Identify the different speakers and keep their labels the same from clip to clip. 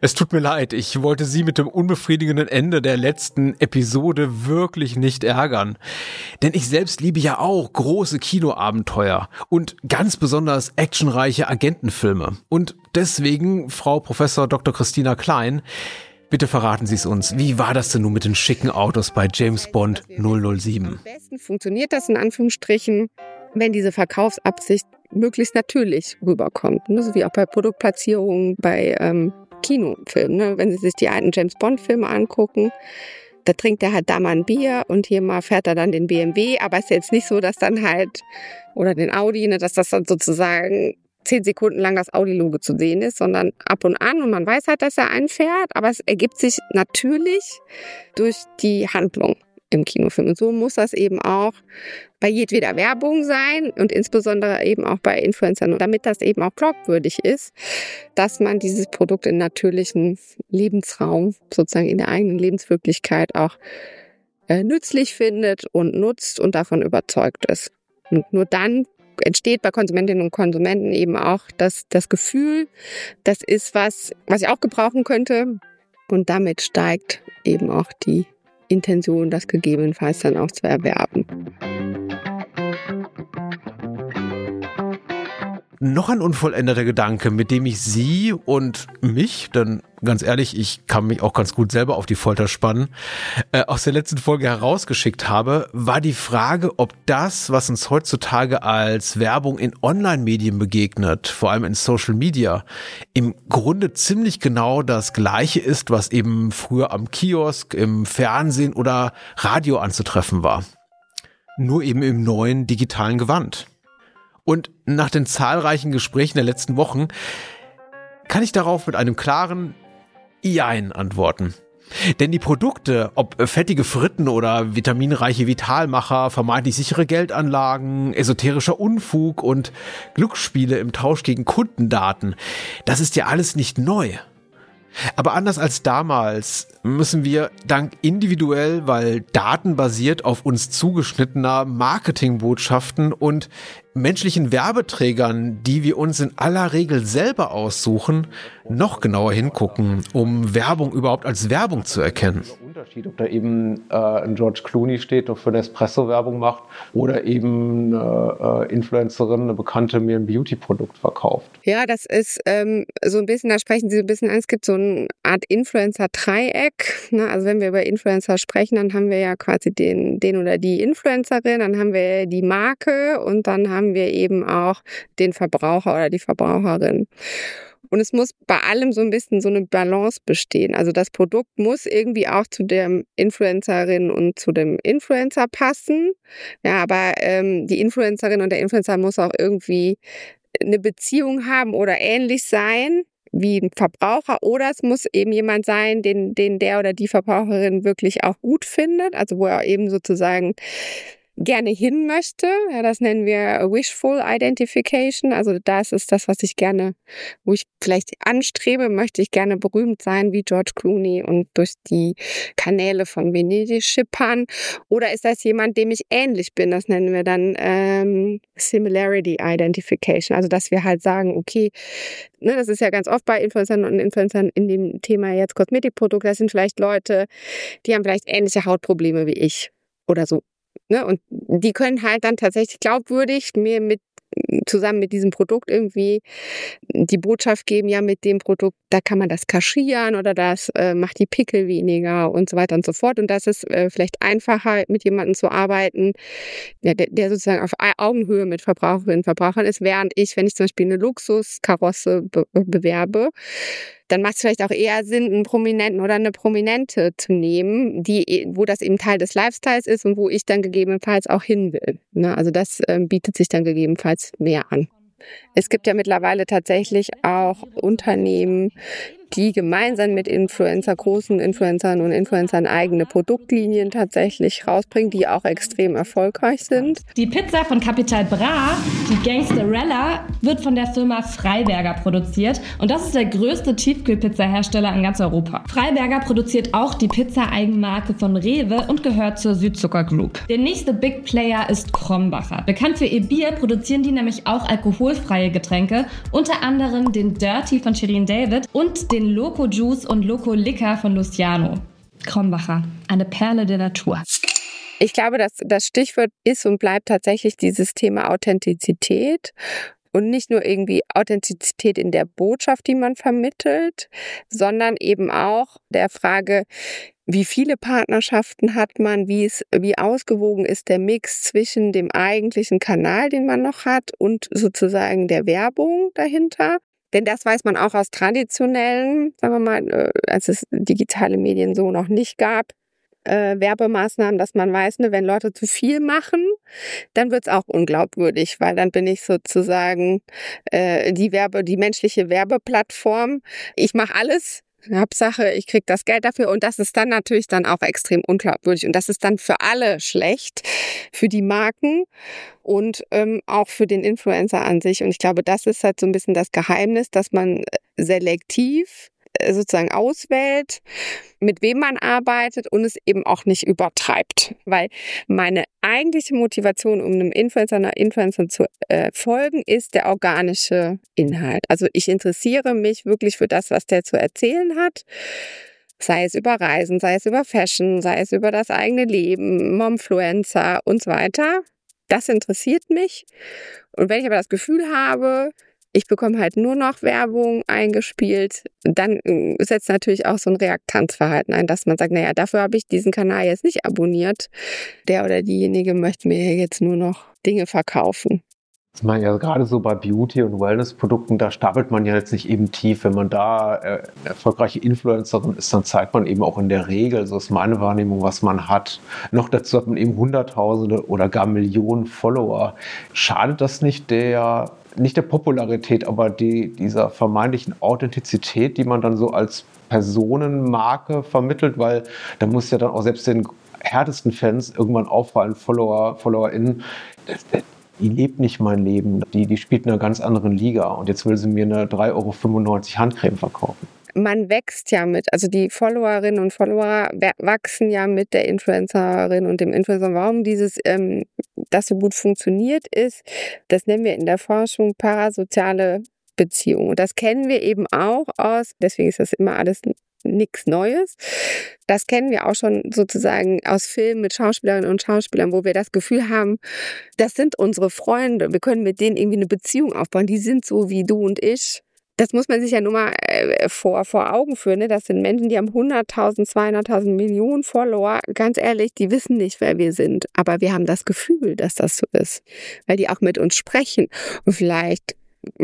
Speaker 1: Es tut mir leid, ich wollte Sie mit dem unbefriedigenden Ende der letzten Episode wirklich nicht ärgern. Denn ich selbst liebe ja auch große Kinoabenteuer und ganz besonders actionreiche Agentenfilme. Und deswegen, Frau Professor Dr. Christina Klein, bitte verraten Sie es uns. Wie war das denn nun mit den schicken Autos bei James Bond 007?
Speaker 2: Am besten funktioniert das in Anführungsstrichen, wenn diese Verkaufsabsicht möglichst natürlich rüberkommt. So wie auch bei Produktplatzierungen, bei Kinofilmen. Ne? Wenn Sie sich die alten James-Bond-Filme angucken, da trinkt er halt da mal ein Bier und hier mal fährt er dann den BMW, aber es ist jetzt nicht so, dass dann halt, oder den Audi, ne, dass das dann sozusagen 10 Sekunden lang das Audi-Logo zu sehen ist, sondern ab und an man weiß halt, dass er einfährt, aber es ergibt sich natürlich durch die Handlung im Kinofilm. Und so muss das eben auch bei jedweder Werbung sein und insbesondere eben auch bei Influencern. Und damit das eben auch glaubwürdig ist, dass man dieses Produkt im natürlichen Lebensraum, sozusagen in der eigenen Lebenswirklichkeit auch nützlich findet und nutzt und davon überzeugt ist. Und nur dann entsteht bei Konsumentinnen und Konsumenten eben auch das Gefühl, das ist was ich auch gebrauchen könnte. Und damit steigt eben auch die Intention, das gegebenenfalls dann auch zu erwerben.
Speaker 1: Noch ein unvollendeter Gedanke, mit dem ich Sie und mich, denn ganz ehrlich, ich kann mich auch ganz gut selber auf die Folter spannen, aus der letzten Folge herausgeschickt habe, war die Frage, ob das, was uns heutzutage als Werbung in Online-Medien begegnet, vor allem in Social Media, im Grunde ziemlich genau das Gleiche ist, was eben früher am Kiosk, im Fernsehen oder Radio anzutreffen war. Nur eben im neuen digitalen Gewand. Und nach den zahlreichen Gesprächen der letzten Wochen kann ich darauf mit einem klaren Jein antworten. Denn die Produkte, ob fettige Fritten oder vitaminreiche Vitalmacher, vermeintlich sichere Geldanlagen, esoterischer Unfug und Glücksspiele im Tausch gegen Kundendaten, das ist ja alles nicht neu. Aber anders als damals müssen wir dank individuell, weil datenbasiert auf uns zugeschnittener Marketingbotschaften und menschlichen Werbeträgern, die wir uns in aller Regel selber aussuchen, noch genauer hingucken, um Werbung überhaupt als Werbung zu erkennen.
Speaker 3: Unterschied, ob da eben ein George Clooney steht und für eine Espresso-Werbung macht oder eben eine Influencerin, eine Bekannte, mir ein Beauty-Produkt verkauft.
Speaker 2: Ja, das ist so ein bisschen, da sprechen Sie so ein bisschen an, es gibt so eine Art Influencer-Dreieck. Ne? Also wenn wir über Influencer sprechen, dann haben wir ja quasi den oder die Influencerin, dann haben wir die Marke und dann haben wir eben auch den Verbraucher oder die Verbraucherin. Und es muss bei allem so ein bisschen so eine Balance bestehen. Also das Produkt muss irgendwie auch zu der Influencerin und zu dem Influencer passen. Ja, aber die Influencerin und der Influencer muss auch irgendwie eine Beziehung haben oder ähnlich sein wie ein Verbraucher. Oder es muss eben jemand sein, den der oder die Verbraucherin wirklich auch gut findet. Also wo er eben sozusagen gerne hin möchte. Ja, das nennen wir Wishful Identification. Also das ist das, was ich gerne, wo ich vielleicht anstrebe, möchte ich gerne berühmt sein wie George Clooney und durch die Kanäle von Venedig schippern. Oder ist das jemand, dem ich ähnlich bin? Das nennen wir dann Similarity Identification. Also dass wir halt sagen, okay, ne, das ist ja ganz oft bei Influencern und Influencern in dem Thema jetzt Kosmetikprodukte, das sind vielleicht Leute, die haben vielleicht ähnliche Hautprobleme wie ich oder so. Ne, und die können halt dann tatsächlich glaubwürdig mir zusammen mit diesem Produkt irgendwie die Botschaft geben, ja, mit dem Produkt, da kann man das kaschieren oder das macht die Pickel weniger und so weiter und so fort. Und das ist vielleicht einfacher, mit jemandem zu arbeiten, der sozusagen auf Augenhöhe mit Verbraucherinnen und Verbrauchern ist, während ich, wenn ich zum Beispiel eine Luxuskarosse bewerbe, dann macht es vielleicht auch eher Sinn, einen Prominenten oder eine Prominente zu nehmen, wo das eben Teil des Lifestyles ist und wo ich dann gegebenenfalls auch hin will. Ne? Also das bietet sich dann gegebenenfalls mehr an. Es gibt ja mittlerweile tatsächlich auch Unternehmen, die gemeinsam mit großen Influencern und Influencern eigene Produktlinien tatsächlich rausbringen, die auch extrem erfolgreich sind.
Speaker 4: Die Pizza von Capital Bra, die Gangsterella, wird von der Firma Freiberger produziert und das ist der größte Tiefkühlpizza-Hersteller in ganz Europa. Freiberger produziert auch die Pizza-Eigenmarke von Rewe und gehört zur Südzucker Group. Der nächste Big Player ist Krombacher. Bekannt für ihr Bier produzieren die nämlich auch alkoholfreie Getränke, unter anderem den Dirty von Shirin David und den den Loco Juice und Loco Liquor von Luciano. Krombacher, eine Perle der Natur.
Speaker 2: Ich glaube, dass das Stichwort ist und bleibt tatsächlich dieses Thema Authentizität. Und nicht nur irgendwie Authentizität in der Botschaft, die man vermittelt, sondern eben auch der Frage, wie viele Partnerschaften hat man, wie ausgewogen ist der Mix zwischen dem eigentlichen Kanal, den man noch hat, und sozusagen der Werbung dahinter. Denn das weiß man auch aus traditionellen, sagen wir mal, als es digitale Medien so noch nicht gab, Werbemaßnahmen, dass man weiß, ne, wenn Leute zu viel machen, dann wird's auch unglaubwürdig, weil dann bin ich sozusagen die menschliche Werbeplattform. Ich mache alles. Hauptsache, ich krieg das Geld dafür, und das ist dann natürlich dann auch extrem unglaubwürdig, und das ist dann für alle schlecht, für die Marken und auch für den Influencer an sich. Und ich glaube, das ist halt so ein bisschen das Geheimnis, dass man selektiv sozusagen auswählt, mit wem man arbeitet und es eben auch nicht übertreibt. Weil meine eigentliche Motivation, um einem Influencer, einer Influencerin zu folgen, ist der organische Inhalt. Also ich interessiere mich wirklich für das, was der zu erzählen hat. Sei es über Reisen, sei es über Fashion, sei es über das eigene Leben, Momfluencer und so weiter. Das interessiert mich. Und wenn ich aber das Gefühl habe, ich bekomme halt nur noch Werbung eingespielt, dann setzt natürlich auch so ein Reaktanzverhalten ein, dass man sagt, naja, dafür habe ich diesen Kanal jetzt nicht abonniert. Der oder diejenige möchte mir jetzt nur noch Dinge verkaufen.
Speaker 3: Ich meine, ja, gerade so bei Beauty- und Wellness-Produkten, da stapelt man ja jetzt nicht eben tief. Wenn man da erfolgreiche Influencerin ist, dann zeigt man eben auch in der Regel, so ist meine Wahrnehmung, was man hat. Noch dazu hat man eben Hunderttausende oder gar Millionen Follower. Schadet das nicht der Popularität, aber dieser vermeintlichen Authentizität, die man dann so als Personenmarke vermittelt? Weil da muss ja dann auch selbst den härtesten Fans irgendwann auffallen, FollowerInnen, die lebt nicht mein Leben, die spielt in einer ganz anderen Liga, und jetzt will sie mir eine 3,95 € Handcreme verkaufen.
Speaker 2: Man wächst ja mit, also die Followerinnen und Follower wachsen ja mit der Influencerin und dem Influencer. Warum das so gut funktioniert ist, das nennen wir in der Forschung parasoziale Beziehungen. Und das kennen wir eben auch deswegen ist das immer alles nichts Neues. Das kennen wir auch schon sozusagen aus Filmen mit Schauspielerinnen und Schauspielern, wo wir das Gefühl haben, das sind unsere Freunde. Wir können mit denen irgendwie eine Beziehung aufbauen. Die sind so wie du und ich. Das muss man sich ja nur mal vor Augen führen. Ne? Das sind Menschen, die haben 100.000, 200.000 Millionen Follower. Ganz ehrlich, die wissen nicht, wer wir sind. Aber wir haben das Gefühl, dass das so ist. Weil die auch mit uns sprechen. Und vielleicht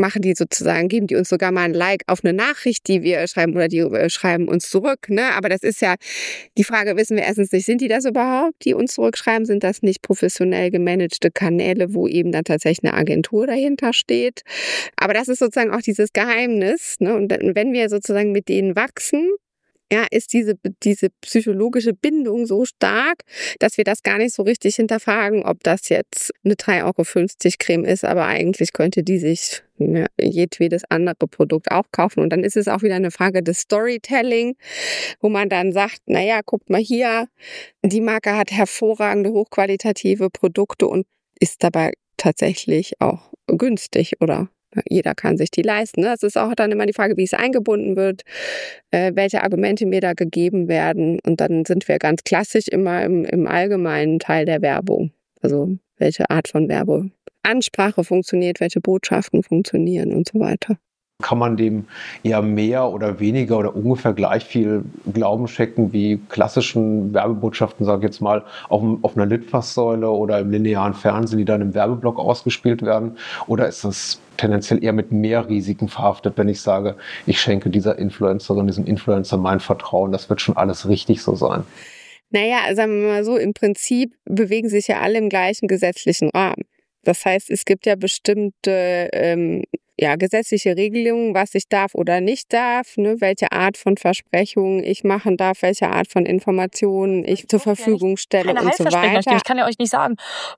Speaker 2: geben die uns sogar mal ein Like auf eine Nachricht, die wir schreiben, oder die schreiben uns zurück, ne? Aber das ist ja die Frage, wissen wir erstens nicht, sind die das überhaupt, die uns zurückschreiben? Sind das nicht professionell gemanagte Kanäle, wo eben dann tatsächlich eine Agentur dahinter steht? Aber das ist sozusagen auch dieses Geheimnis, ne? Und wenn wir sozusagen mit denen wachsen, ja, ist diese psychologische Bindung so stark, dass wir das gar nicht so richtig hinterfragen, ob das jetzt eine 3,50 € Creme ist, aber eigentlich könnte die sich jedwedes andere Produkt auch kaufen. Und dann ist es auch wieder eine Frage des Storytelling, wo man dann sagt, naja, guckt mal hier, die Marke hat hervorragende, hochqualitative Produkte und ist dabei tatsächlich auch günstig, oder? Jeder kann sich die leisten. Das ist auch dann immer die Frage, wie es eingebunden wird, welche Argumente mir da gegeben werden. Und dann sind wir ganz klassisch immer im allgemeinen Teil der Werbung. Also welche Art von Werbeansprache funktioniert, welche Botschaften funktionieren und so weiter.
Speaker 3: Kann man dem eher mehr oder weniger oder ungefähr gleich viel Glauben schenken wie klassischen Werbebotschaften, sage ich jetzt mal, auf einer Litfaßsäule oder im linearen Fernsehen, die dann im Werbeblock ausgespielt werden? Oder ist das tendenziell eher mit mehr Risiken verhaftet, wenn ich sage, ich schenke dieser Influencerin, diesem Influencer mein Vertrauen, das wird schon alles richtig so sein?
Speaker 2: Naja, sagen wir mal so, im Prinzip bewegen sich ja alle im gleichen gesetzlichen Rahmen. Das heißt, es gibt ja bestimmte gesetzliche Regelungen, was ich darf oder nicht darf, ne, welche Art von Versprechungen ich machen darf, welche Art von Informationen ich zur Verfügung stelle und so weiter.
Speaker 5: Ich kann ja euch nicht sagen,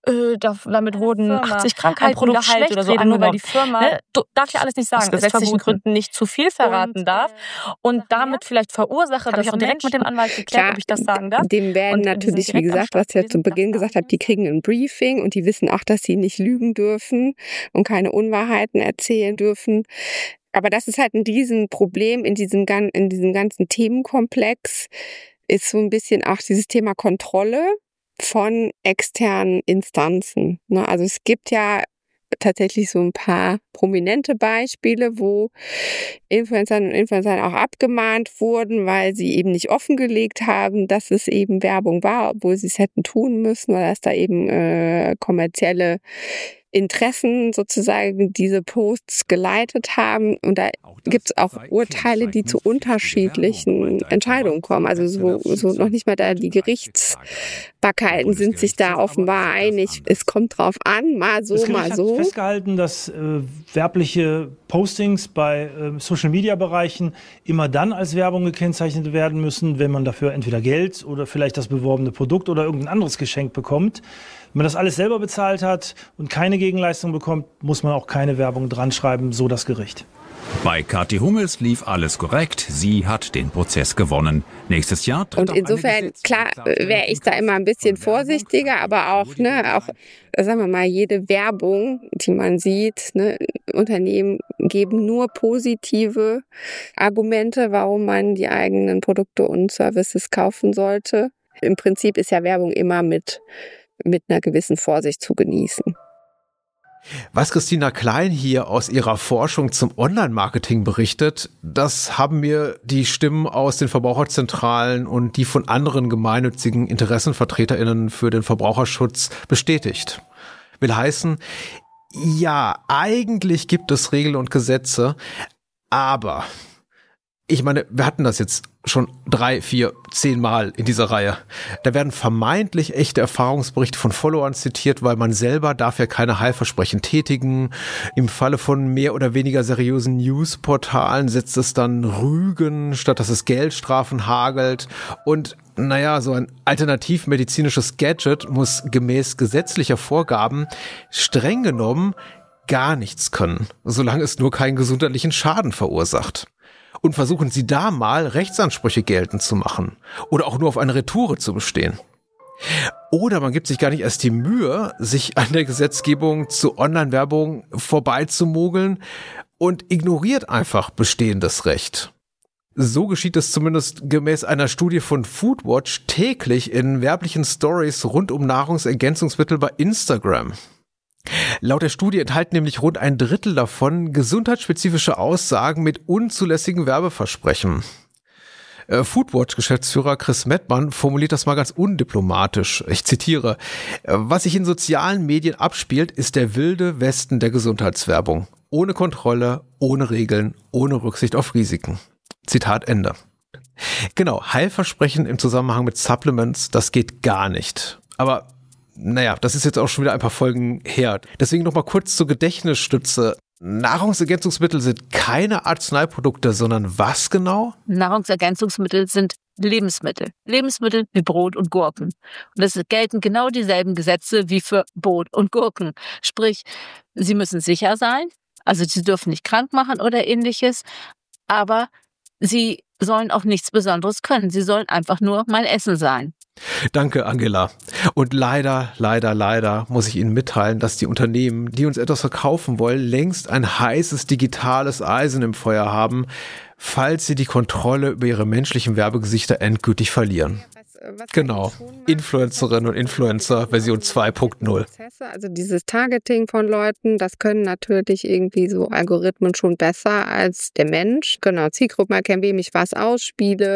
Speaker 5: damit wurden 80 Krankheiten geheilt oder so, nur weil die Firma, darf ich alles nicht sagen, aus gesetzlichen Gründen nicht zu viel verraten darf und damit vielleicht verursache, dass ich auch direkt mit dem Anwalt geklärt, ob ich das sagen darf.
Speaker 2: Dem werden natürlich, wie gesagt, was ich ja zu Beginn gesagt habe, die kriegen ein Briefing und die wissen auch, dass sie nicht lügen dürfen und keine Unwahrheiten erzählen dürfen. Aber das ist halt ein Riesenproblem in diesem ganzen Themenkomplex, ist so ein bisschen auch dieses Thema Kontrolle von externen Instanzen. Ne? Also es gibt ja tatsächlich so ein paar prominente Beispiele, wo Influencerinnen und Influencer auch abgemahnt wurden, weil sie eben nicht offengelegt haben, dass es eben Werbung war, obwohl sie es hätten tun müssen, weil es da eben kommerzielle Interessen sozusagen diese Posts geleitet haben. Und da gibt es auch Urteile, die zu unterschiedlichen Entscheidungen kommen. Also so noch nicht mal da die Gerichtsbarkeiten sind sich da offenbar einig. Es kommt drauf an, mal so, mal so.
Speaker 6: Es hat festgehalten, dass werbliche Postings bei Social-Media-Bereichen immer dann als Werbung gekennzeichnet werden müssen, wenn man dafür entweder Geld oder vielleicht das beworbene Produkt oder irgendein anderes Geschenk bekommt. Wenn man das alles selber bezahlt hat und keine Gegenleistung bekommt, muss man auch keine Werbung dran schreiben, so das Gericht.
Speaker 7: Bei Kathi Hummels lief alles korrekt. Sie hat den Prozess gewonnen. Nächstes Jahr tritt
Speaker 2: und insofern, klar, wäre ich da immer ein bisschen vorsichtiger, aber auch, sagen wir mal, jede Werbung, die man sieht, Unternehmen geben nur positive Argumente, warum man die eigenen Produkte und Services kaufen sollte. Im Prinzip ist ja Werbung immer mit einer gewissen Vorsicht zu genießen.
Speaker 1: Was Christina Klein hier aus ihrer Forschung zum Online-Marketing berichtet, das haben mir die Stimmen aus den Verbraucherzentralen und die von anderen gemeinnützigen InteressenvertreterInnen für den Verbraucherschutz bestätigt. Will heißen, ja, eigentlich gibt es Regeln und Gesetze, aber ich meine, wir hatten das jetzt schon 3, 4, 10 Mal in dieser Reihe. Da werden vermeintlich echte Erfahrungsberichte von Followern zitiert, weil man selber darf ja keine Heilversprechen tätigen. Im Falle von mehr oder weniger seriösen Newsportalen setzt es dann Rügen, statt dass es Geldstrafen hagelt. Und so ein alternativmedizinisches Gadget muss gemäß gesetzlicher Vorgaben streng genommen gar nichts können, solange es nur keinen gesundheitlichen Schaden verursacht. Und versuchen Sie da mal Rechtsansprüche geltend zu machen oder auch nur auf eine Retoure zu bestehen. Oder man gibt sich gar nicht erst die Mühe, sich an der Gesetzgebung zu Online-Werbung vorbeizumogeln und ignoriert einfach bestehendes Recht. So geschieht es zumindest gemäß einer Studie von Foodwatch täglich in werblichen Stories rund um Nahrungsergänzungsmittel bei Instagram. Laut der Studie enthalten nämlich rund 1/3 davon gesundheitsspezifische Aussagen mit unzulässigen Werbeversprechen. Foodwatch-Geschäftsführer Chris Mettmann formuliert das mal ganz undiplomatisch. Ich zitiere: Was sich in sozialen Medien abspielt, ist der wilde Westen der Gesundheitswerbung. Ohne Kontrolle, ohne Regeln, ohne Rücksicht auf Risiken. Zitat Ende. Genau, Heilversprechen im Zusammenhang mit Supplements, das geht gar nicht. Aber das ist jetzt auch schon wieder ein paar Folgen her. Deswegen noch mal kurz zur Gedächtnisstütze. Nahrungsergänzungsmittel sind keine Arzneiprodukte, sondern was genau?
Speaker 5: Nahrungsergänzungsmittel sind Lebensmittel. Lebensmittel wie Brot und Gurken. Und es gelten genau dieselben Gesetze wie für Brot und Gurken. Sprich, sie müssen sicher sein, also sie dürfen nicht krank machen oder ähnliches, aber sie sollen auch nichts Besonderes können. Sie sollen einfach nur mein Essen sein.
Speaker 1: Danke, Angela. Und leider muss ich Ihnen mitteilen, dass die Unternehmen, die uns etwas verkaufen wollen, längst ein heißes digitales Eisen im Feuer haben, falls sie die Kontrolle über ihre menschlichen Werbegesichter endgültig verlieren. Genau, Influencerinnen und Influencer Version 2.0.
Speaker 2: Also dieses Targeting von Leuten, das können natürlich irgendwie so Algorithmen schon besser als der Mensch. Genau, Zielgruppen erkennen, wem ich was ausspiele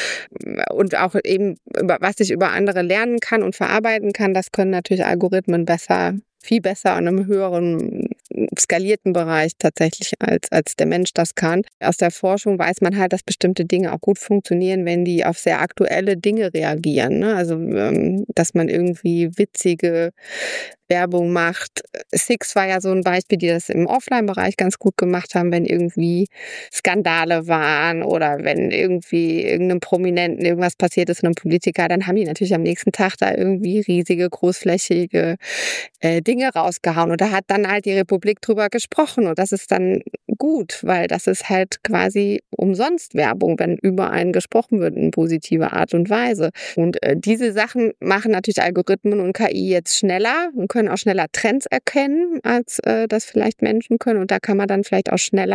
Speaker 2: und auch eben, was ich über andere lernen kann und verarbeiten kann, das können natürlich Algorithmen besser, viel besser an einem höheren skalierten Bereich tatsächlich als der Mensch das kann. Aus der Forschung weiß man halt, dass bestimmte Dinge auch gut funktionieren, wenn die auf sehr aktuelle Dinge reagieren. Ne? Also, dass man irgendwie witzige Werbung macht. Six war ja so ein Beispiel, die das im Offline-Bereich ganz gut gemacht haben, wenn irgendwie Skandale waren oder wenn irgendwie irgendeinem Prominenten irgendwas passiert ist, einem Politiker, dann haben die natürlich am nächsten Tag da irgendwie riesige, großflächige Dinge rausgehauen. Und da hat dann halt die Republik drüber gesprochen. Und das ist dann gut, weil das ist halt quasi umsonst Werbung, wenn über einen gesprochen wird in positiver Art und Weise. Und diese Sachen machen natürlich Algorithmen und KI jetzt schneller und können auch schneller Trends erkennen, als das vielleicht Menschen können. Und da kann man dann vielleicht auch schneller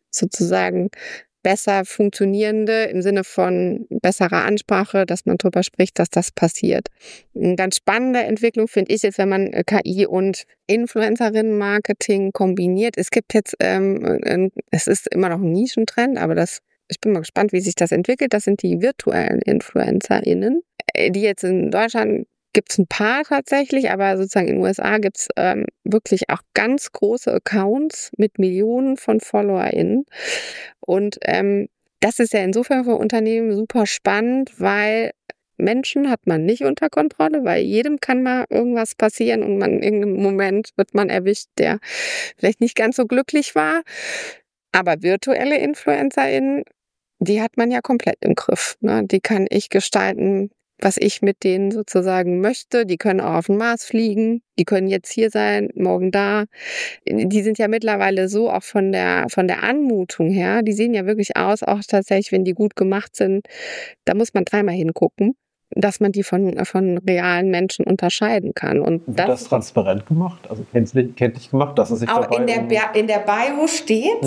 Speaker 2: sozusagen besser funktionierende im Sinne von besserer Ansprache, dass man darüber spricht, dass das passiert. Eine ganz spannende Entwicklung finde ich jetzt, wenn man KI und Influencerinnen-Marketing kombiniert. Es gibt jetzt, es ist immer noch ein Nischentrend, aber ich bin mal gespannt, wie sich das entwickelt. Das sind die virtuellen InfluencerInnen, die jetzt in Deutschland gibt es ein paar tatsächlich, aber sozusagen in den USA gibt es wirklich auch ganz große Accounts mit Millionen von FollowerInnen. Und das ist ja insofern für Unternehmen super spannend, weil Menschen hat man nicht unter Kontrolle, weil jedem kann mal irgendwas passieren und in irgendeinem Moment wird man erwischt, der vielleicht nicht ganz so glücklich war. Aber virtuelle InfluencerInnen, die hat man ja komplett im Griff. Ne? Die kann ich gestalten, was ich mit denen sozusagen möchte. Die können auch auf den Mars fliegen, die können jetzt hier sein, morgen da. Die sind ja mittlerweile so auch von der Anmutung her, die sehen ja wirklich aus, auch tatsächlich, wenn die gut gemacht sind, da muss man dreimal hingucken, dass man die von realen Menschen unterscheiden kann. Und
Speaker 3: wird das transparent gemacht? Also kenntlich gemacht, dass es sich
Speaker 2: auch
Speaker 3: dabei
Speaker 2: in der Bio steht.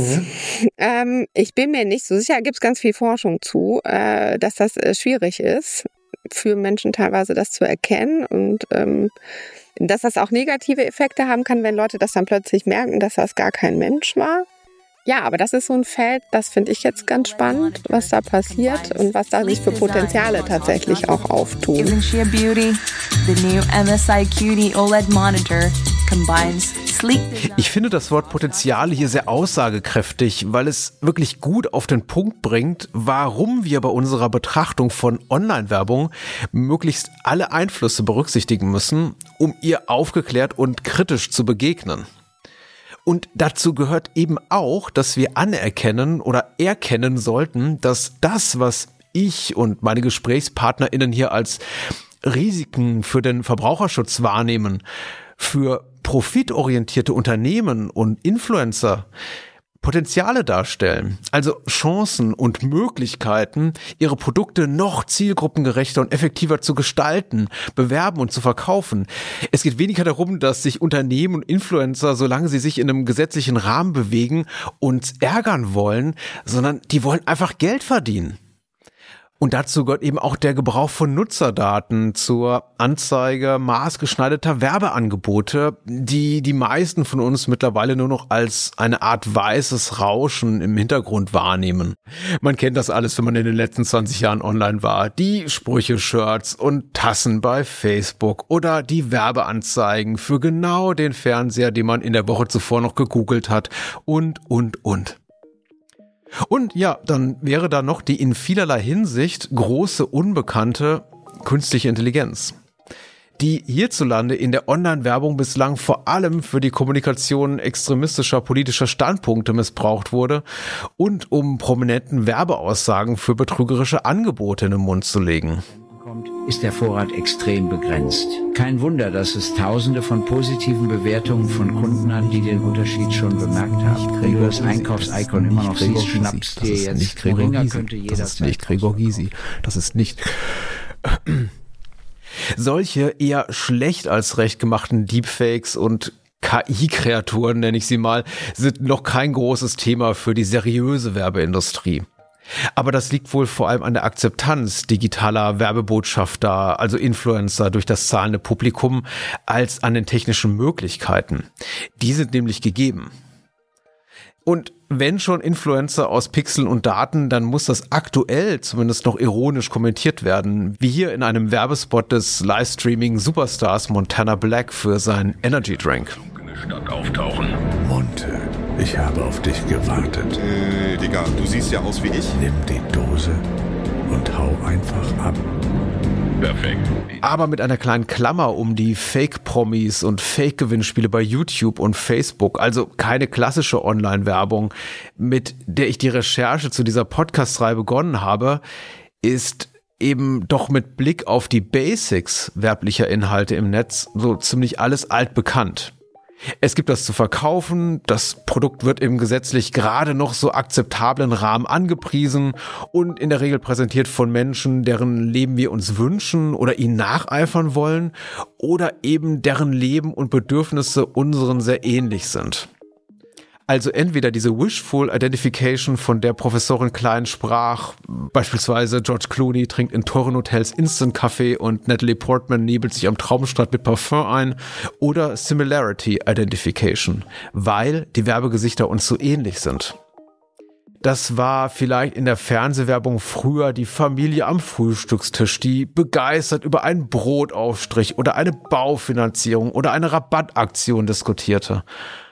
Speaker 2: Ich bin mir nicht so sicher, gibt es ganz viel Forschung zu, dass das schwierig ist für Menschen teilweise das zu erkennen und dass das auch negative Effekte haben kann, wenn Leute das dann plötzlich merken, dass das gar kein Mensch war. Ja, aber das ist so ein Feld, das finde ich jetzt ganz spannend, was da passiert und was da sich für Potenziale tatsächlich auch auftun.
Speaker 8: Isn't she a beauty? The new MSI QD OLED monitor combines sleek.
Speaker 1: Ich finde das Wort Potenziale hier sehr aussagekräftig, weil es wirklich gut auf den Punkt bringt, warum wir bei unserer Betrachtung von Online-Werbung möglichst alle Einflüsse berücksichtigen müssen, um ihr aufgeklärt und kritisch zu begegnen. Und dazu gehört eben auch, dass wir anerkennen oder erkennen sollten, dass das, was ich und meine GesprächspartnerInnen hier als Risiken für den Verbraucherschutz wahrnehmen, für profitorientierte Unternehmen und Influencer Potenziale darstellen, also Chancen und Möglichkeiten, ihre Produkte noch zielgruppengerechter und effektiver zu gestalten, bewerben und zu verkaufen. Es geht weniger darum, dass sich Unternehmen und Influencer, solange sie sich in einem gesetzlichen Rahmen bewegen, uns ärgern wollen, sondern die wollen einfach Geld verdienen. Und dazu gehört eben auch der Gebrauch von Nutzerdaten zur Anzeige maßgeschneiderter Werbeangebote, die die meisten von uns mittlerweile nur noch als eine Art weißes Rauschen im Hintergrund wahrnehmen. Man kennt das alles, wenn man in den letzten 20 Jahren online war. Die Sprüche-Shirts und Tassen bei Facebook oder die Werbeanzeigen für genau den Fernseher, den man in der Woche zuvor noch gegoogelt hat und. Und ja, dann wäre da noch die in vielerlei Hinsicht große unbekannte künstliche Intelligenz, die hierzulande in der Online-Werbung bislang vor allem für die Kommunikation extremistischer politischer Standpunkte missbraucht wurde und um prominenten Werbeaussagen für betrügerische Angebote in den Mund zu legen.
Speaker 9: Ist der Vorrat extrem begrenzt. Kein Wunder, dass es Tausende von positiven Bewertungen von Kunden hat, die den Unterschied schon bemerkt haben. Wenn du das Einkaufs-Icon immer noch siehst, schnappst dir jetzt Moringa, könnte jeder.
Speaker 1: Das ist nicht Gregor Gysi. Das ist nicht... Solche eher schlecht als recht gemachten Deepfakes und KI-Kreaturen, nenne ich sie mal, sind noch kein großes Thema für die seriöse Werbeindustrie. Aber das liegt wohl vor allem an der Akzeptanz digitaler Werbebotschafter, also Influencer, durch das zahlende Publikum, als an den technischen Möglichkeiten. Die sind nämlich gegeben. Und wenn schon Influencer aus Pixeln und Daten, dann muss das aktuell zumindest noch ironisch kommentiert werden, wie hier in einem Werbespot des Livestreaming-Superstars Montana Black für seinen Energy Drink.
Speaker 10: Stadt auftauchen.
Speaker 11: Monte, ich habe auf dich gewartet.
Speaker 10: Digga, du siehst ja aus wie ich.
Speaker 11: Nimm die Dose und hau einfach ab.
Speaker 10: Perfekt.
Speaker 1: Aber mit einer kleinen Klammer um die Fake-Promis und Fake-Gewinnspiele bei YouTube und Facebook, also keine klassische Online-Werbung, mit der ich die Recherche zu dieser Podcast-Reihe begonnen habe, ist eben doch mit Blick auf die Basics werblicher Inhalte im Netz so ziemlich alles altbekannt. Es gibt das zu verkaufen, das Produkt wird im gesetzlich gerade noch so akzeptablen Rahmen angepriesen und in der Regel präsentiert von Menschen, deren Leben wir uns wünschen oder ihnen nacheifern wollen oder eben deren Leben und Bedürfnisse unseren sehr ähnlich sind. Also entweder diese Wishful Identification, von der Professorin Klein sprach, beispielsweise George Clooney trinkt in teuren Hotels Instant-Kaffee und Natalie Portman nebelt sich am Traumstrand mit Parfum ein, oder Similarity Identification, weil die Werbegesichter uns so ähnlich sind. Das war vielleicht in der Fernsehwerbung früher die Familie am Frühstückstisch, die begeistert über einen Brotaufstrich oder eine Baufinanzierung oder eine Rabattaktion diskutierte.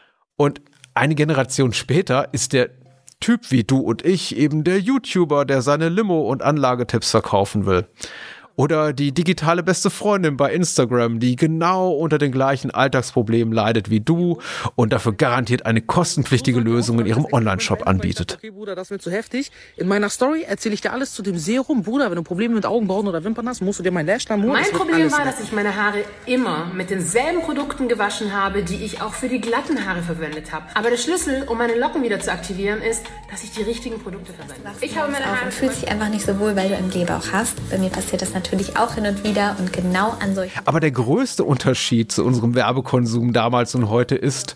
Speaker 1: Und eine Generation später ist der Typ wie du und ich eben der YouTuber, der seine Limo- und Anlagetipps verkaufen will. Oder die digitale beste Freundin bei Instagram, die genau unter den gleichen Alltagsproblemen leidet wie du und dafür garantiert eine kostenpflichtige Lösung in ihrem Online-Shop anbietet.
Speaker 12: Okay, Bruder, das wird zu heftig. In meiner Story erzähle ich dir alles zu dem Serum. Bruder, wenn du Probleme mit Augenbrauen oder Wimpern hast, musst du dir mein Lashline holen.
Speaker 13: Mein Problem war, dass ich meine Haare immer mit denselben Produkten gewaschen habe, die ich auch für die glatten Haare verwendet habe. Aber der Schlüssel, um meine Locken wieder zu aktivieren, ist, dass ich die richtigen Produkte verwende. Ich habe meine Haare...
Speaker 14: Man fühlt sich einfach nicht so wohl, weil du einen Blähbauch hast. Bei mir passiert das natürlich auch hin und wieder und genau an solchen...
Speaker 1: Aber der größte Unterschied zu unserem Werbekonsum damals und heute ist,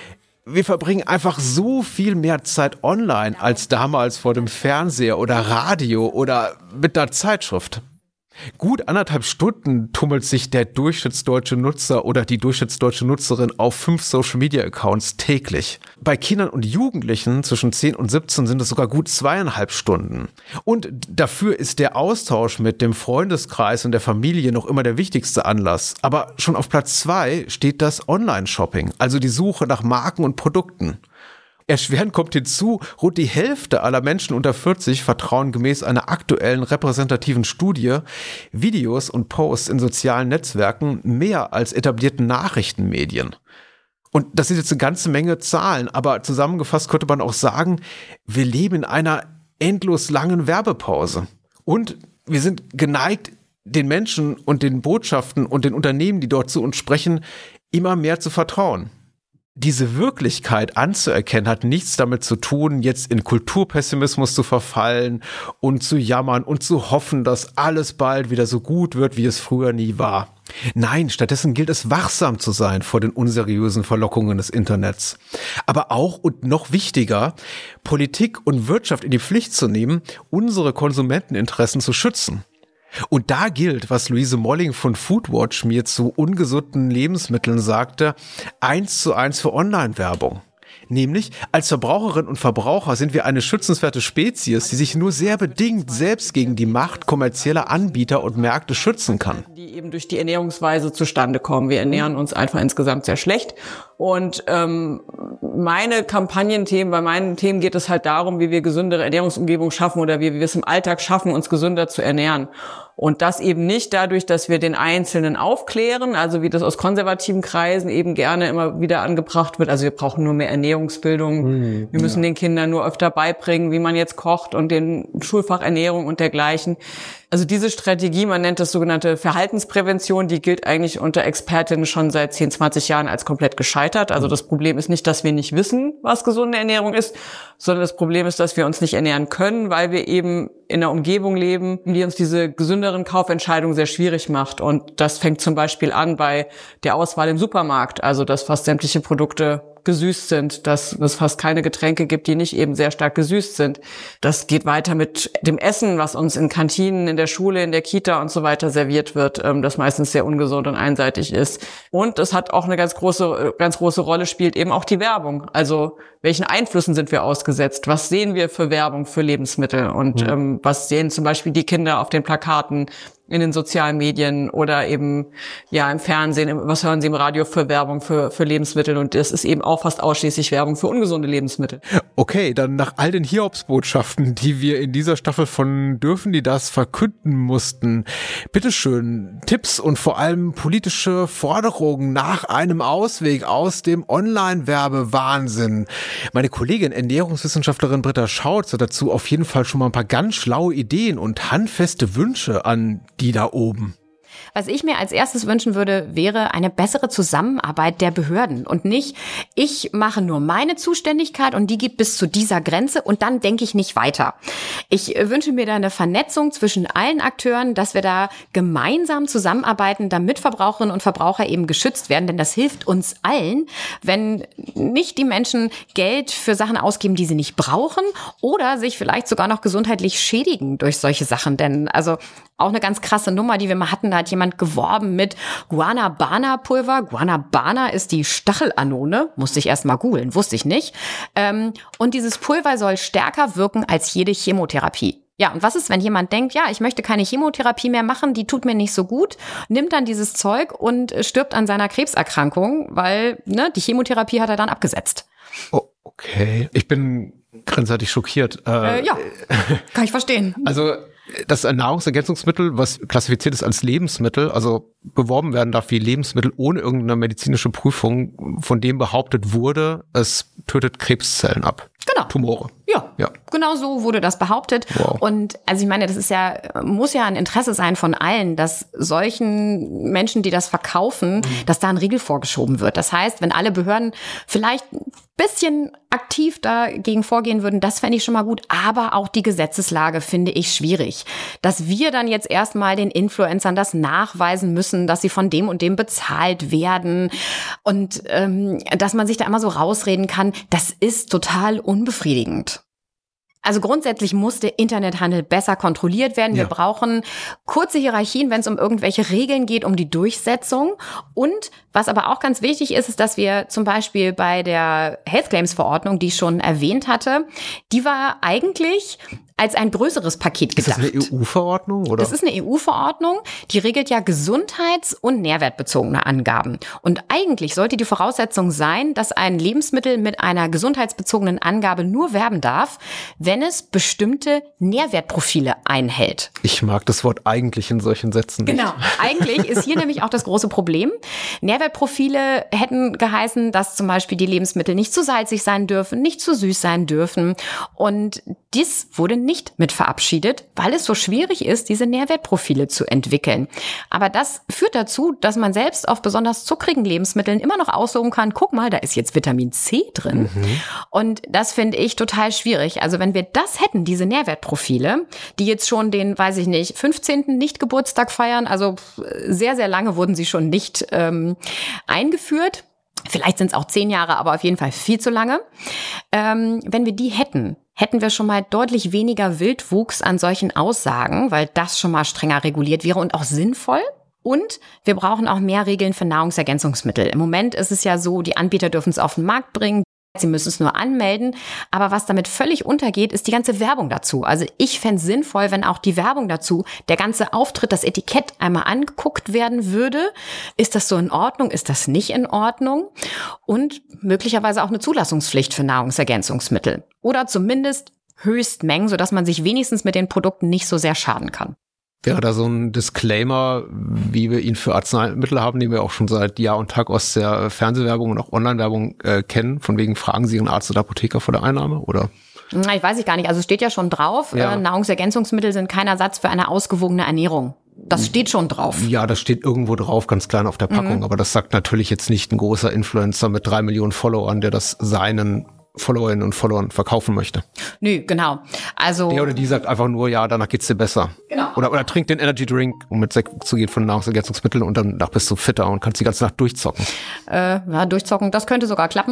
Speaker 1: wir verbringen einfach so viel mehr Zeit online als damals vor dem Fernseher oder Radio oder mit einer Zeitschrift. Gut 1,5 Stunden tummelt sich der durchschnittsdeutsche Nutzer oder die durchschnittsdeutsche Nutzerin auf 5 Social-Media-Accounts täglich. Bei Kindern und Jugendlichen zwischen 10 und 17 sind es sogar gut 2,5 Stunden. Und dafür ist der Austausch mit dem Freundeskreis und der Familie noch immer der wichtigste Anlass. Aber schon auf Platz 2 steht das Online-Shopping, also die Suche nach Marken und Produkten. Erschwerend kommt hinzu, rund die Hälfte aller Menschen unter 40 vertrauen gemäß einer aktuellen repräsentativen Studie Videos und Posts in sozialen Netzwerken mehr als etablierten Nachrichtenmedien. Und das sind jetzt eine ganze Menge Zahlen, aber zusammengefasst könnte man auch sagen, wir leben in einer endlos langen Werbepause. Und wir sind geneigt, den Menschen und den Botschaften und den Unternehmen, die dort zu uns sprechen, immer mehr zu vertrauen. Diese Wirklichkeit anzuerkennen hat nichts damit zu tun, jetzt in Kulturpessimismus zu verfallen und zu jammern und zu hoffen, dass alles bald wieder so gut wird, wie es früher nie war. Nein, stattdessen gilt es, wachsam zu sein vor den unseriösen Verlockungen des Internets. Aber auch und noch wichtiger, Politik und Wirtschaft in die Pflicht zu nehmen, unsere Konsumenteninteressen zu schützen. Und da gilt, was Luise Molling von Foodwatch mir zu ungesunden Lebensmitteln sagte, 1:1 für Online-Werbung. Nämlich, als Verbraucherinnen und Verbraucher sind wir eine schützenswerte Spezies, die sich nur sehr bedingt selbst gegen die Macht kommerzieller Anbieter und Märkte schützen kann.
Speaker 15: Die eben durch die Ernährungsweise zustande kommen. Wir ernähren uns einfach insgesamt sehr schlecht. Und meine Kampagnenthemen, bei meinen Themen geht es halt darum, wie wir gesündere Ernährungsumgebung schaffen oder wie wir es im Alltag schaffen, uns gesünder zu ernähren. Und das eben nicht dadurch, dass wir den Einzelnen aufklären, also wie das aus konservativen Kreisen eben gerne immer wieder angebracht wird. Also wir brauchen nur mehr Ernährungsbildung. Wir müssen den Kindern nur öfter beibringen, wie man jetzt kocht und den Schulfach Ernährung und dergleichen. Also diese Strategie, man nennt das sogenannte Verhaltensprävention, die gilt eigentlich unter Expertinnen schon seit 10, 20 Jahren als komplett gescheitert. Also das Problem ist nicht, dass wir nicht wissen, was gesunde Ernährung ist, sondern das Problem ist, dass wir uns nicht ernähren können, weil wir eben in einer Umgebung leben, die uns diese gesünderen Kaufentscheidungen sehr schwierig macht. Und das fängt zum Beispiel an bei der Auswahl im Supermarkt, also dass fast sämtliche Produkte gesüßt sind, dass es fast keine Getränke gibt, die nicht eben sehr stark gesüßt sind. Das geht weiter mit dem Essen, was uns in Kantinen, in der Schule, in der Kita und so weiter serviert wird, das meistens sehr ungesund und einseitig ist. Und es hat auch eine ganz große Rolle spielt eben auch die Werbung. Also welchen Einflüssen sind wir ausgesetzt? Was sehen wir für Werbung für Lebensmittel? Und was sehen zum Beispiel die Kinder auf den Plakaten, in den sozialen Medien oder eben ja im Fernsehen, was hören sie im Radio für Werbung für Lebensmittel, und das ist eben auch fast ausschließlich Werbung für ungesunde Lebensmittel.
Speaker 1: Okay, dann nach all den Hiobsbotschaften, die wir in dieser Staffel von Dürfen die das verkünden mussten, bitteschön, Tipps und vor allem politische Forderungen nach einem Ausweg aus dem Online-Werbewahnsinn. Meine Kollegin, Ernährungswissenschaftlerin Britta Schautz, hat dazu auf jeden Fall schon mal ein paar ganz schlaue Ideen und handfeste Wünsche an die da oben.
Speaker 16: Was ich mir als erstes wünschen würde, wäre eine bessere Zusammenarbeit der Behörden und nicht, ich mache nur meine Zuständigkeit und die geht bis zu dieser Grenze und dann denke ich nicht weiter. Ich wünsche mir da eine Vernetzung zwischen allen Akteuren, dass wir da gemeinsam zusammenarbeiten, damit Verbraucherinnen und Verbraucher eben geschützt werden, denn das hilft uns allen, wenn nicht die Menschen Geld für Sachen ausgeben, die sie nicht brauchen oder sich vielleicht sogar noch gesundheitlich schädigen durch solche Sachen, denn also auch eine ganz krasse Nummer, die wir mal hatten, da hat jemand geworben mit Guanabana-Pulver. Guanabana ist die Stachelanone, musste ich erst mal googeln, wusste ich nicht. Und dieses Pulver soll stärker wirken als jede Chemotherapie. Ja, und was ist, wenn jemand denkt, ja, ich möchte keine Chemotherapie mehr machen, die tut mir nicht so gut, nimmt dann dieses Zeug und stirbt an seiner Krebserkrankung, weil die Chemotherapie hat er dann abgesetzt.
Speaker 1: Oh, okay, ich bin grenzwertig schockiert.
Speaker 16: Ja, kann ich verstehen.
Speaker 1: Also das ist ein Nahrungsergänzungsmittel, was klassifiziert ist als Lebensmittel, also beworben werden darf wie Lebensmittel ohne irgendeine medizinische Prüfung, von dem behauptet wurde, es tötet Krebszellen ab.
Speaker 16: Genau.
Speaker 1: Tumore.
Speaker 16: Ja, genau so wurde das behauptet.
Speaker 1: Wow.
Speaker 16: Und also ich meine, das ist muss ja ein Interesse sein von allen, dass solchen Menschen, die das verkaufen, dass da ein Riegel vorgeschoben wird. Das heißt, wenn alle Behörden vielleicht ein bisschen aktiv dagegen vorgehen würden, das fände ich schon mal gut. Aber auch die Gesetzeslage finde ich schwierig. Dass wir dann jetzt erstmal den Influencern das nachweisen müssen, dass sie von dem und dem bezahlt werden und dass man sich da immer so rausreden kann, das ist total unbefriedigend. Also grundsätzlich muss der Internethandel besser kontrolliert werden. Wir brauchen kurze Hierarchien, wenn es um irgendwelche Regeln geht, um die Durchsetzung. Und was aber auch ganz wichtig ist, ist, dass wir zum Beispiel bei der Health Claims Verordnung, die ich schon erwähnt hatte, die war eigentlich als ein größeres Paket gedacht.
Speaker 1: Ist das eine EU-Verordnung, oder?
Speaker 16: Das ist eine EU-Verordnung, die regelt ja gesundheits- und nährwertbezogene Angaben. Und eigentlich sollte die Voraussetzung sein, dass ein Lebensmittel mit einer gesundheitsbezogenen Angabe nur werben darf, wenn es bestimmte Nährwertprofile einhält.
Speaker 1: Ich mag das Wort eigentlich in solchen Sätzen nicht.
Speaker 16: Genau, eigentlich ist hier nämlich auch das große Problem. Nährwertprofile hätten geheißen, dass zum Beispiel die Lebensmittel nicht zu salzig sein dürfen, nicht zu süß sein dürfen. Und dies wurde nicht mit verabschiedet, weil es so schwierig ist, diese Nährwertprofile zu entwickeln. Aber das führt dazu, dass man selbst auf besonders zuckrigen Lebensmitteln immer noch aussuchen kann, guck mal, da ist jetzt Vitamin C drin. Und das finde ich total schwierig. Also wenn wir das hätten, diese Nährwertprofile, die jetzt schon den, 15. Nicht-Geburtstag feiern, also sehr, sehr lange wurden sie schon nicht eingeführt. Vielleicht sind es auch 10 Jahre, aber auf jeden Fall viel zu lange. Wenn wir die hätten wir schon mal deutlich weniger Wildwuchs an solchen Aussagen, weil das schon mal strenger reguliert wäre und auch sinnvoll. Und wir brauchen auch mehr Regeln für Nahrungsergänzungsmittel. Im Moment ist es ja so, die Anbieter dürfen es auf den Markt bringen. Sie müssen es nur anmelden. Aber was damit völlig untergeht, ist die ganze Werbung dazu. Also ich fände es sinnvoll, wenn auch die Werbung dazu, der ganze Auftritt, das Etikett einmal angeguckt werden würde. Ist das so in Ordnung? Ist das nicht in Ordnung? Und möglicherweise auch eine Zulassungspflicht für Nahrungsergänzungsmittel. Oder zumindest Höchstmengen, sodass man sich wenigstens mit den Produkten nicht so sehr schaden kann.
Speaker 1: Wäre da so ein Disclaimer, wie wir ihn für Arzneimittel haben, den wir auch schon seit Jahr und Tag aus der Fernsehwerbung und auch Online-Werbung kennen? Von wegen, fragen Sie Ihren Arzt oder Apotheker vor der Einnahme, oder?
Speaker 16: Ich weiß gar nicht. Also steht ja schon drauf, Nahrungsergänzungsmittel sind kein Ersatz für eine ausgewogene Ernährung. Das steht schon drauf.
Speaker 1: Ja, das steht irgendwo drauf, ganz klein auf der Packung. Aber das sagt natürlich jetzt nicht ein großer Influencer mit 3 Millionen Followern, der das seinen Followerinnen und Followern verkaufen möchte.
Speaker 16: Nö, genau. Also
Speaker 1: der oder die sagt einfach nur, ja, danach geht's dir besser.
Speaker 16: Genau.
Speaker 1: Oder trink den Energy Drink, um mit zu gehen von Nahrungsergänzungsmitteln und danach bist du fitter und kannst die ganze Nacht durchzocken.
Speaker 16: Durchzocken, das könnte sogar klappen.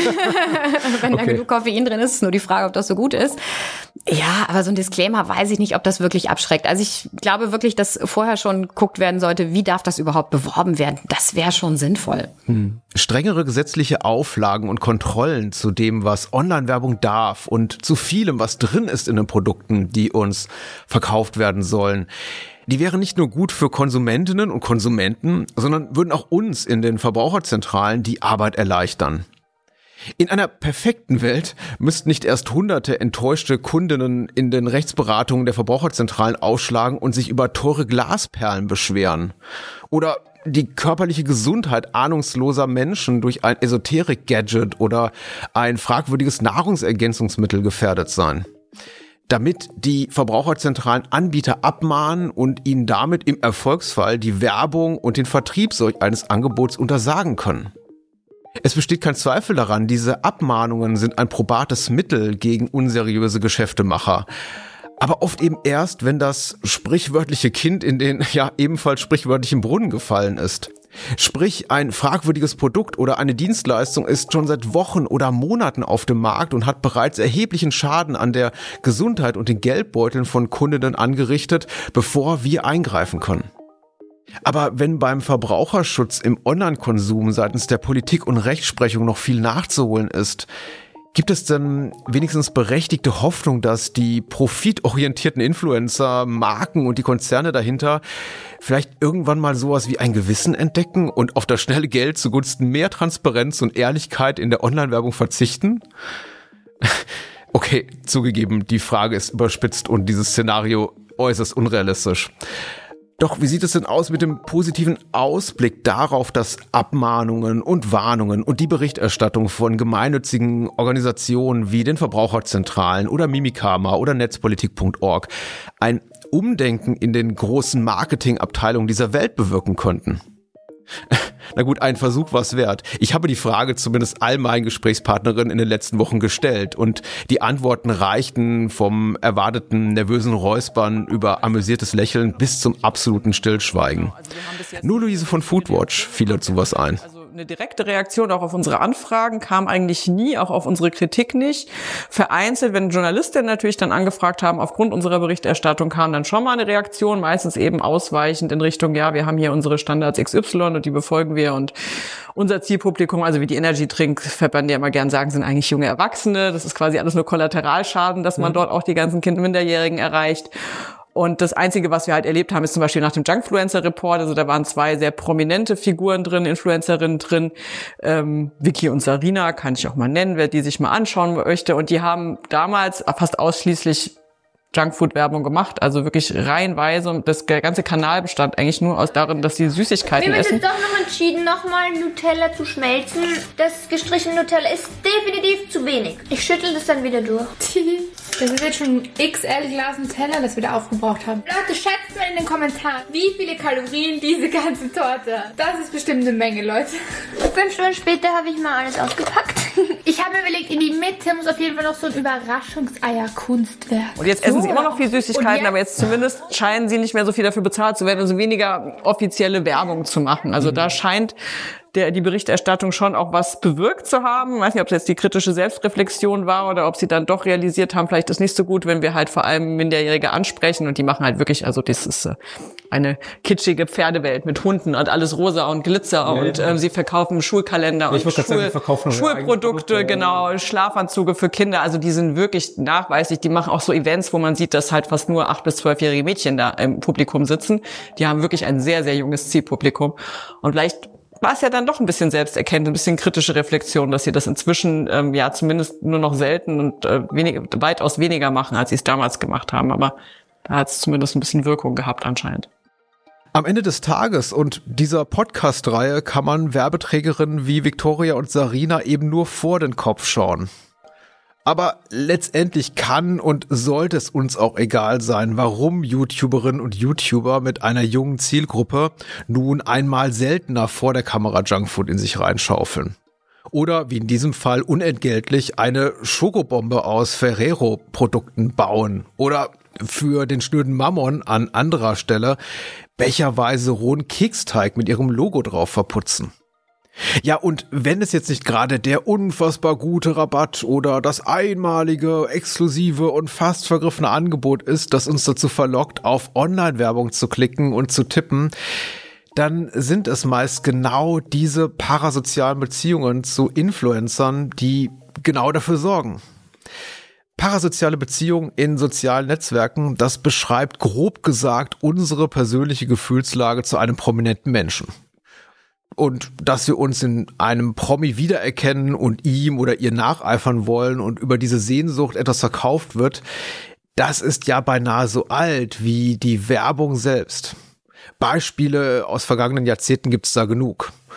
Speaker 16: Wenn da genug Koffein drin ist, ist nur die Frage, ob das so gut ist. Ja, aber so ein Disclaimer weiß ich nicht, ob das wirklich abschreckt. Also ich glaube wirklich, dass vorher schon geguckt werden sollte, wie darf das überhaupt beworben werden. Das wäre schon sinnvoll.
Speaker 1: Strengere gesetzliche Auflagen und Kontrollen zu dem, was Online-Werbung darf und zu vielem, was drin ist in den Produkten, die uns verkauft werden sollen. Die wären nicht nur gut für Konsumentinnen und Konsumenten, sondern würden auch uns in den Verbraucherzentralen die Arbeit erleichtern. In einer perfekten Welt müssten nicht erst hunderte enttäuschte Kundinnen in den Rechtsberatungen der Verbraucherzentralen ausschlagen und sich über teure Glasperlen beschweren. Oder die körperliche Gesundheit ahnungsloser Menschen durch ein Esoterik-Gadget oder ein fragwürdiges Nahrungsergänzungsmittel gefährdet sein. damit die verbraucherzentralen Anbieter abmahnen und ihnen damit im Erfolgsfall die Werbung und den Vertrieb solch eines Angebots untersagen können. Es besteht kein Zweifel daran, diese Abmahnungen sind ein probates Mittel gegen unseriöse Geschäftemacher. Aber oft eben erst, wenn das sprichwörtliche Kind in den ebenfalls sprichwörtlichen Brunnen gefallen ist. Sprich, ein fragwürdiges Produkt oder eine Dienstleistung ist schon seit Wochen oder Monaten auf dem Markt und hat bereits erheblichen Schaden an der Gesundheit und den Geldbeuteln von Kundinnen angerichtet, bevor wir eingreifen können. Aber wenn beim Verbraucherschutz im Online-Konsum seitens der Politik und Rechtsprechung noch viel nachzuholen ist, gibt es denn wenigstens berechtigte Hoffnung, dass die profitorientierten Influencer, Marken und die Konzerne dahinter vielleicht irgendwann mal sowas wie ein Gewissen entdecken und auf das schnelle Geld zugunsten mehr Transparenz und Ehrlichkeit in der Online-Werbung verzichten? Okay, zugegeben, die Frage ist überspitzt und dieses Szenario äußerst unrealistisch. Doch wie sieht es denn aus mit dem positiven Ausblick darauf, dass Abmahnungen und Warnungen und die Berichterstattung von gemeinnützigen Organisationen wie den Verbraucherzentralen oder Mimikama oder Netzpolitik.org ein Umdenken in den großen Marketingabteilungen dieser Welt bewirken könnten? Na gut, ein Versuch war es wert. Ich habe die Frage zumindest all meinen Gesprächspartnerinnen in den letzten Wochen gestellt und die Antworten reichten vom erwarteten nervösen Räuspern über amüsiertes Lächeln bis zum absoluten Stillschweigen. Nur Luise von Foodwatch fiel dazu was ein.
Speaker 15: Eine direkte Reaktion auch auf unsere Anfragen kam eigentlich nie, auch auf unsere Kritik nicht. Vereinzelt, wenn Journalistinnen natürlich dann angefragt haben, aufgrund unserer Berichterstattung kam dann schon mal eine Reaktion, meistens eben ausweichend in Richtung, ja, wir haben hier unsere Standards XY und die befolgen wir und unser Zielpublikum, also wie die Energy-Drink-Verbände ja immer gern sagen, sind eigentlich junge Erwachsene. Das ist quasi alles nur Kollateralschaden, dass man dort auch die ganzen Minderjährigen erreicht. Und das Einzige, was wir halt erlebt haben, ist zum Beispiel nach dem Junkfluencer-Report, also da waren 2 sehr prominente Figuren drin, Influencerinnen drin, Vicky und Sarina, kann ich auch mal nennen, wer die sich mal anschauen möchte. Und die haben damals fast ausschließlich Junkfood-Werbung gemacht, also wirklich reihenweise. Und der ganze Kanal bestand eigentlich nur aus darin, dass sie Süßigkeiten essen.
Speaker 17: Wir haben jetzt doch noch entschieden, nochmal Nutella zu schmelzen. Das gestrichene Nutella ist definitiv zu wenig. Ich schüttel das dann wieder durch.
Speaker 18: Das ist jetzt schon ein XL-Glas Nutella, das wir da aufgebraucht haben. Leute, schätzt mal in den Kommentaren, wie viele Kalorien diese ganze Torte hat. Das ist bestimmt eine Menge, Leute.
Speaker 17: 5 Stunden später habe ich mal alles ausgepackt.
Speaker 18: Ich habe mir überlegt, in die Mitte muss auf jeden Fall noch so ein Überraschungseier-Kunstwerk.
Speaker 15: Und jetzt essen sie immer noch viel Süßigkeiten, aber jetzt zumindest scheinen sie nicht mehr so viel dafür bezahlt zu werden, also weniger offizielle Werbung zu machen. Also da scheint die Berichterstattung schon auch was bewirkt zu haben. Ich weiß nicht, ob es jetzt die kritische Selbstreflexion war oder ob sie dann doch realisiert haben, vielleicht ist nicht so gut, wenn wir halt vor allem Minderjährige ansprechen und die machen halt wirklich, also das ist eine kitschige Pferdewelt mit Hunden und alles rosa und Glitzer und sie verkaufen Schulkalender und Schulprodukte, genau, Schlafanzüge für Kinder, also die sind wirklich nachweislich, die machen auch so Events, wo man sieht, dass halt fast nur 8- bis 12-jährige Mädchen da im Publikum sitzen. Die haben wirklich ein sehr, sehr junges Zielpublikum und vielleicht war es ja dann doch ein bisschen Selbsterkenntnis, ein bisschen kritische Reflexion, dass sie das inzwischen zumindest nur noch selten und weitaus weniger machen, als sie es damals gemacht haben. Aber da hat es zumindest ein bisschen Wirkung gehabt anscheinend.
Speaker 1: Am Ende des Tages und dieser Podcast-Reihe kann man Werbeträgerinnen wie Victoria und Sarina eben nur vor den Kopf schauen. Aber letztendlich kann und sollte es uns auch egal sein, warum YouTuberinnen und YouTuber mit einer jungen Zielgruppe nun einmal seltener vor der Kamera Junkfood in sich reinschaufeln. Oder wie in diesem Fall unentgeltlich eine Schokobombe aus Ferrero-Produkten bauen. Oder für den schnöden Mammon an anderer Stelle becherweise rohen Keksteig mit ihrem Logo drauf verputzen. Ja, und wenn es jetzt nicht gerade der unfassbar gute Rabatt oder das einmalige, exklusive und fast vergriffene Angebot ist, das uns dazu verlockt, auf Online-Werbung zu klicken und zu tippen, dann sind es meist genau diese parasozialen Beziehungen zu Influencern, die genau dafür sorgen. Parasoziale Beziehungen in sozialen Netzwerken, das beschreibt grob gesagt unsere persönliche Gefühlslage zu einem prominenten Menschen. Und dass wir uns in einem Promi wiedererkennen und ihm oder ihr nacheifern wollen und über diese Sehnsucht etwas verkauft wird, das ist ja beinahe so alt wie die Werbung selbst. Beispiele aus vergangenen Jahrzehnten gibt es da genug.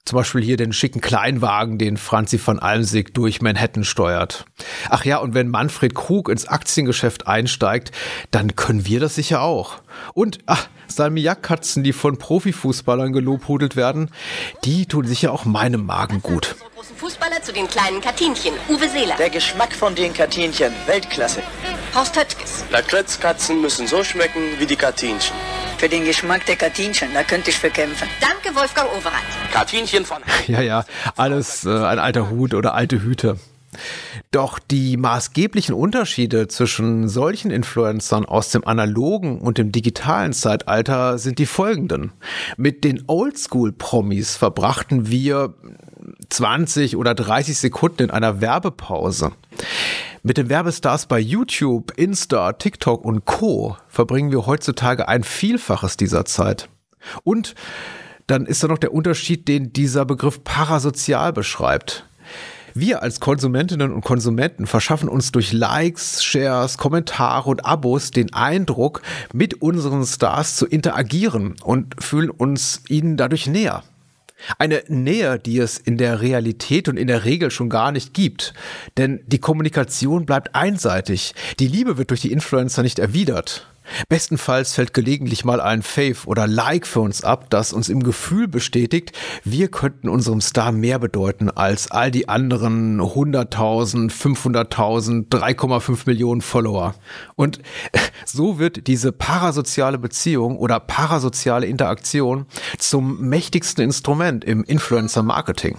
Speaker 1: Zum Beispiel hier den schicken Kleinwagen, den Franzi van Almsick durch Manhattan steuert. Ach ja, und wenn Manfred Krug ins Aktiengeschäft einsteigt, dann können wir das sicher auch. Und Salmiakkatzen, die von Profifußballern gelobhudelt werden, die tun sicher auch meinem Magen gut.
Speaker 19: Fußballer zu den kleinen Katinchen. Uwe Seeler.
Speaker 20: Der Geschmack von den Katinchen. Weltklasse.
Speaker 19: Horst Höttges.
Speaker 21: Lakritzkatzen müssen so schmecken wie die Katinchen.
Speaker 20: Für den Geschmack der Katinchen, da könnte ich für kämpfen.
Speaker 19: Danke, Wolfgang Overath.
Speaker 21: Katinchen von...
Speaker 1: Ja, alles ein alter Hut oder alte Hüte. Doch die maßgeblichen Unterschiede zwischen solchen Influencern aus dem analogen und dem digitalen Zeitalter sind die folgenden. Mit den Oldschool-Promis verbrachten wir 20 oder 30 Sekunden in einer Werbepause. Mit den Werbestars bei YouTube, Insta, TikTok und Co. verbringen wir heutzutage ein Vielfaches dieser Zeit. Und dann ist da noch der Unterschied, den dieser Begriff parasozial beschreibt. Wir als Konsumentinnen und Konsumenten verschaffen uns durch Likes, Shares, Kommentare und Abos den Eindruck, mit unseren Stars zu interagieren und fühlen uns ihnen dadurch näher. Eine Nähe, die es in der Realität und in der Regel schon gar nicht gibt. Denn die Kommunikation bleibt einseitig. Die Liebe wird durch die Influencer nicht erwidert. Bestenfalls fällt gelegentlich mal ein Fave oder Like für uns ab, das uns im Gefühl bestätigt, wir könnten unserem Star mehr bedeuten als all die anderen 100.000, 500.000, 3,5 Millionen Follower. Und so wird diese parasoziale Beziehung oder parasoziale Interaktion zum mächtigsten Instrument im Influencer-Marketing.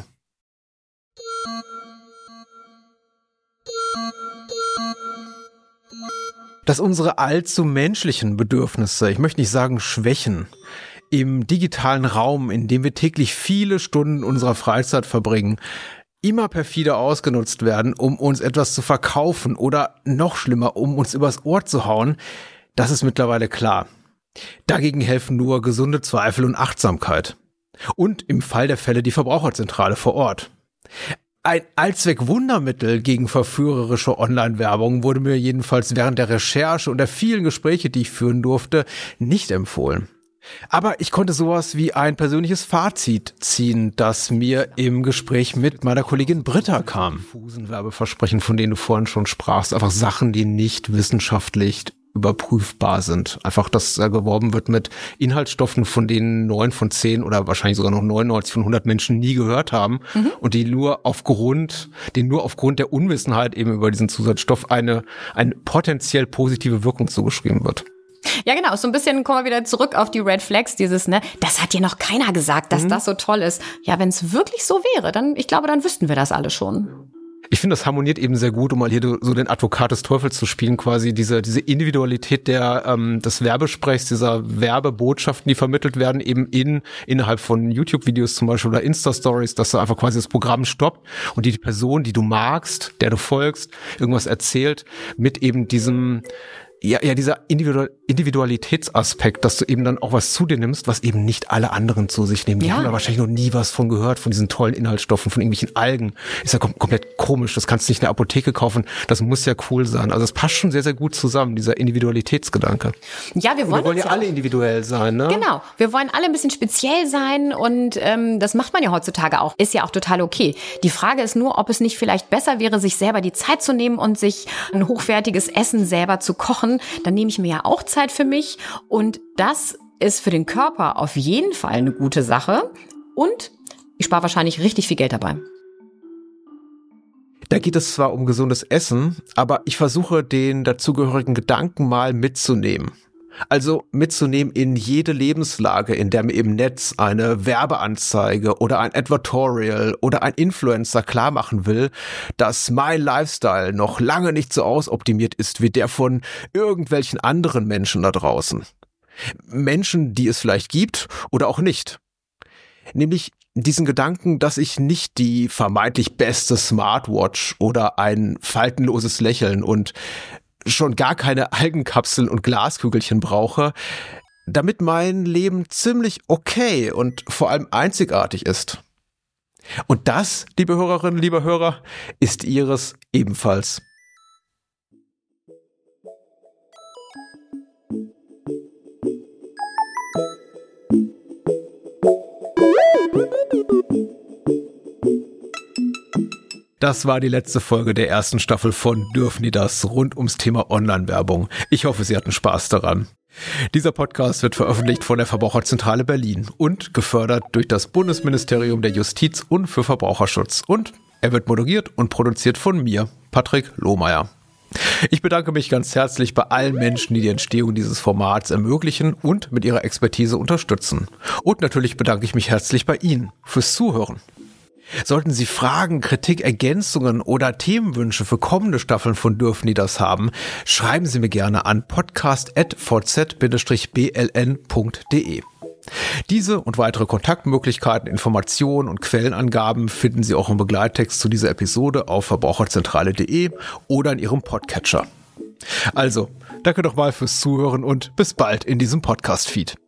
Speaker 1: Dass unsere allzu menschlichen Bedürfnisse, ich möchte nicht sagen Schwächen, im digitalen Raum, in dem wir täglich viele Stunden unserer Freizeit verbringen, immer perfide ausgenutzt werden, um uns etwas zu verkaufen oder noch schlimmer, um uns übers Ohr zu hauen, das ist mittlerweile klar. Dagegen helfen nur gesunde Zweifel und Achtsamkeit. Und im Fall der Fälle die Verbraucherzentrale vor Ort. Ein Allzweck-Wundermittel gegen verführerische Online-Werbung wurde mir jedenfalls während der Recherche und der vielen Gespräche, die ich führen durfte, nicht empfohlen. Aber ich konnte sowas wie ein persönliches Fazit ziehen, das mir im Gespräch mit meiner Kollegin Britta kam. Werbeversprechen, von denen du vorhin schon sprachst, einfach Sachen, die nicht wissenschaftlich überprüfbar sind. Einfach, dass geworben wird mit Inhaltsstoffen, von denen 9 von 10 oder wahrscheinlich sogar noch 99 von 100 Menschen nie gehört haben und denen nur aufgrund der Unwissenheit eben über diesen Zusatzstoff eine potenziell positive Wirkung zugeschrieben wird.
Speaker 16: Ja, genau. So ein bisschen kommen wir wieder zurück auf die Red Flags, das hat dir noch keiner gesagt, dass das so toll ist. Ja, wenn es wirklich so wäre, dann wüssten wir das alle schon.
Speaker 1: Ich finde, das harmoniert eben sehr gut, um mal hier so den Advokat des Teufels zu spielen, quasi diese Individualität des Werbesprechs, dieser Werbebotschaften, die vermittelt werden, eben innerhalb von YouTube-Videos zum Beispiel oder Insta-Stories, dass da einfach quasi das Programm stoppt und die Person, die du magst, der du folgst, irgendwas erzählt, mit eben diesem dieser Individualitätsaspekt, dass du eben dann auch was zu dir nimmst, was eben nicht alle anderen zu sich nehmen. Die haben da wahrscheinlich noch nie was von gehört, von diesen tollen Inhaltsstoffen, von irgendwelchen Algen. Ist ja komplett komisch, das kannst du nicht in der Apotheke kaufen. Das muss ja cool sein. Also es passt schon sehr, sehr gut zusammen, dieser Individualitätsgedanke.
Speaker 16: Ja, wir wollen
Speaker 1: ja alle individuell sein, ne?
Speaker 16: Genau, wir wollen alle ein bisschen speziell sein und das macht man ja heutzutage auch. Ist ja auch total okay. Die Frage ist nur, ob es nicht vielleicht besser wäre, sich selber die Zeit zu nehmen und sich ein hochwertiges Essen selber zu kochen. Dann nehme ich mir ja auch Zeit für mich und das ist für den Körper auf jeden Fall eine gute Sache und ich spare wahrscheinlich richtig viel Geld dabei.
Speaker 1: Da geht es zwar um gesundes Essen, aber ich versuche den dazugehörigen Gedanken mal mitzunehmen. Also mitzunehmen in jede Lebenslage, in der mir im Netz eine Werbeanzeige oder ein Advertorial oder ein Influencer klar machen will, dass mein Lifestyle noch lange nicht so ausoptimiert ist wie der von irgendwelchen anderen Menschen da draußen. Menschen, die es vielleicht gibt oder auch nicht. Nämlich diesen Gedanken, dass ich nicht die vermeintlich beste Smartwatch oder ein faltenloses Lächeln und schon gar keine Algenkapseln und Glaskügelchen brauche, damit mein Leben ziemlich okay und vor allem einzigartig ist. Und das, liebe Hörerinnen, liebe Hörer, ist Ihres ebenfalls. Das war die letzte Folge der ersten Staffel von Dürfen die das? Rund ums Thema Online-Werbung. Ich hoffe, Sie hatten Spaß daran. Dieser Podcast wird veröffentlicht von der Verbraucherzentrale Berlin und gefördert durch das Bundesministerium der Justiz und für Verbraucherschutz. Und er wird moderiert und produziert von mir, Patrick Lohmeier. Ich bedanke mich ganz herzlich bei allen Menschen, die die Entstehung dieses Formats ermöglichen und mit ihrer Expertise unterstützen. Und natürlich bedanke ich mich herzlich bei Ihnen fürs Zuhören. Sollten Sie Fragen, Kritik, Ergänzungen oder Themenwünsche für kommende Staffeln von Dürfen die das haben, schreiben Sie mir gerne an podcast@vz-bln.de. Diese und weitere Kontaktmöglichkeiten, Informationen und Quellenangaben finden Sie auch im Begleittext zu dieser Episode auf verbraucherzentrale.de oder in Ihrem Podcatcher. Also, danke nochmal fürs Zuhören und bis bald in diesem Podcast-Feed.